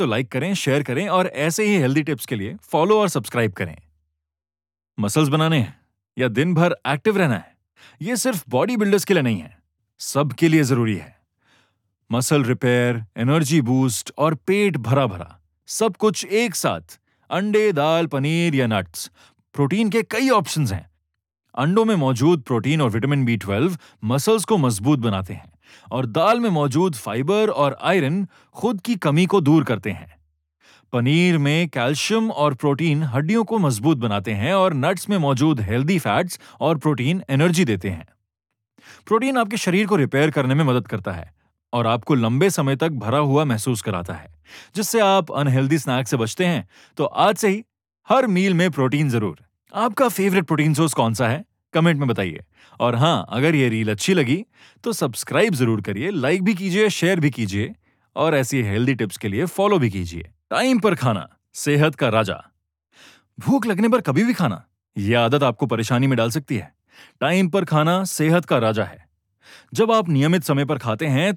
तो लाइक करें, शेयर करें और ऐसे ही हेल्दी टिप्स के लिए फॉलो और सब्सक्राइब करें। मसल्स बनाने हैं या दिन भर एक्टिव रहना है, ये सिर्फ बॉडी बिल्डर्स के लिए नहीं है, सबके लिए जरूरी है। मसल रिपेयर, एनर्जी बूस्ट और पेट भरा भरा सब कुछ एक साथ। अंडे, दाल, पनीर या नट्स, प्रोटीन के कई ऑप्शंस हैं। अंडों में मौजूद प्रोटीन और विटामिन बी 12 मसल्स को मजबूत बनाते हैं और दाल में मौजूद फाइबर और आयरन खुद की कमी को दूर करते हैं। पनीर में कैल्शियम और प्रोटीन हड्डियों को मजबूत बनाते हैं और नट्स में मौजूद हेल्दी फैट्स और प्रोटीन एनर्जी देते हैं। प्रोटीन आपके शरीर को रिपेयर करने में मदद करता है और आपको लंबे समय तक भरा हुआ महसूस कराता है, जिससे आप अनहेल्दी स्नैक से बचते हैं। तो आज से ही हर मील में प्रोटीन जरूर। आपका फेवरेट प्रोटीन सोर्स कौन सा है, कमेंट में बताइए। और हाँ, अगर ये रील अच्छी लगी तो सब्सक्राइब जरूर करिए, लाइक भी कीजिए, शेयर भी कीजिए और ऐसी हेल्दी टिप्स के लिए फॉलो भी कीजिए। टाइम पर खाना, सेहत का राजा। भूख लगने पर कभी भी खाना, यह आदत आपको परेशानी में डाल सकती है। टाइम पर खाना सेहत का राजा है। जब आप नियमित समय पर खाते हैं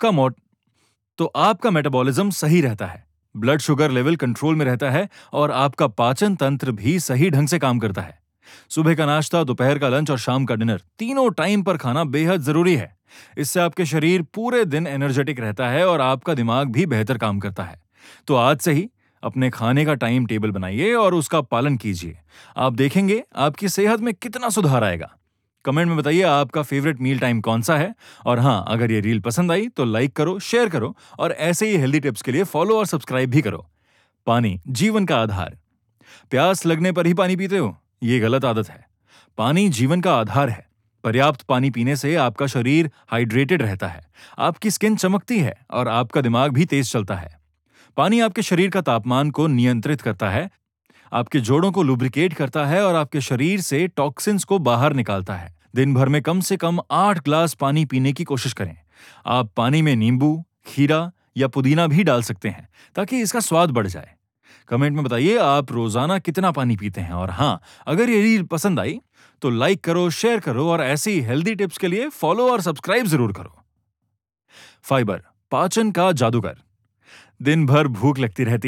तो आपका मेटाबॉलिज्म सही रहता है, ब्लड शुगर लेवल कंट्रोल में रहता है और आपका पाचन तंत्र भी सही ढंग से काम करता है। सुबह का नाश्ता, दोपहर का लंच और शाम का डिनर, तीनों टाइम पर खाना बेहद जरूरी है। इससे आपके शरीर पूरे दिन एनर्जेटिक रहता है और आपका दिमाग भी बेहतर काम करता है। तो आज से ही अपने खाने का टाइम टेबल बनाइए और उसका पालन कीजिए। आप देखेंगे आपकी सेहत में कितना सुधार आएगा। कमेंट में बताइए आपका फेवरेट मील टाइम कौन सा है। और हाँ, अगर ये रील पसंद आई तो लाइक करो, शेयर करो और ऐसे ही हेल्दी टिप्स के लिए फॉलो और सब्सक्राइब भी करो। पानी जीवन का आधार। प्यास लगने पर ही पानी पीते हो, ये गलत आदत है। पानी जीवन का आधार है। पर्याप्त पानी पीने से आपका शरीर हाइड्रेटेड रहता है, आपकी स्किन चमकती है और आपका दिमाग भी तेज चलता है। पानी आपके शरीर का तापमान को नियंत्रित करता है, आपके जोड़ों को लुब्रिकेट करता है और आपके शरीर से टॉक्सिन्स को बाहर निकालता है। दिन भर में कम से कम 8 ग्लास पानी पीने की कोशिश करें। आप पानी में नींबू, खीरा या पुदीना भी डाल सकते हैं ताकि इसका स्वाद बढ़ जाए। कमेंट में बताइए आप रोजाना कितना पानी पीते हैं। और हाँ, अगर ये रील पसंद आई तो लाइक करो, शेयर करो और ऐसी हेल्दी टिप्स के लिए फॉलो और सब्सक्राइब जरूर करो। फाइबर, पाचन का जादूगर। दिन भर भूख लगती रहती